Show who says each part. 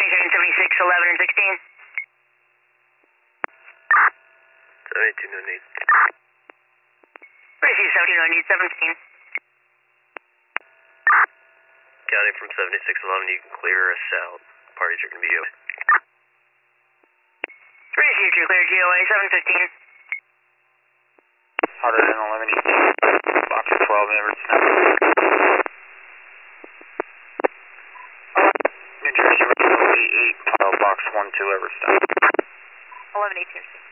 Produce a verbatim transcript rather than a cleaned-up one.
Speaker 1: seventy-seven, seventy-six, eleven, and sixteen.
Speaker 2: seventy-two, no need.
Speaker 1: Receive seventy-two, no need, seventeen.
Speaker 2: Counting from seventy-six eleven, you can clear us out. Parties are going to be over.
Speaker 1: Receive true clear, G O A, seven fifteen.
Speaker 3: one eleven, box twelve, Everett Snow. New Jersey, eight eight, box one two, Everett Snow.
Speaker 1: eleven eighteen.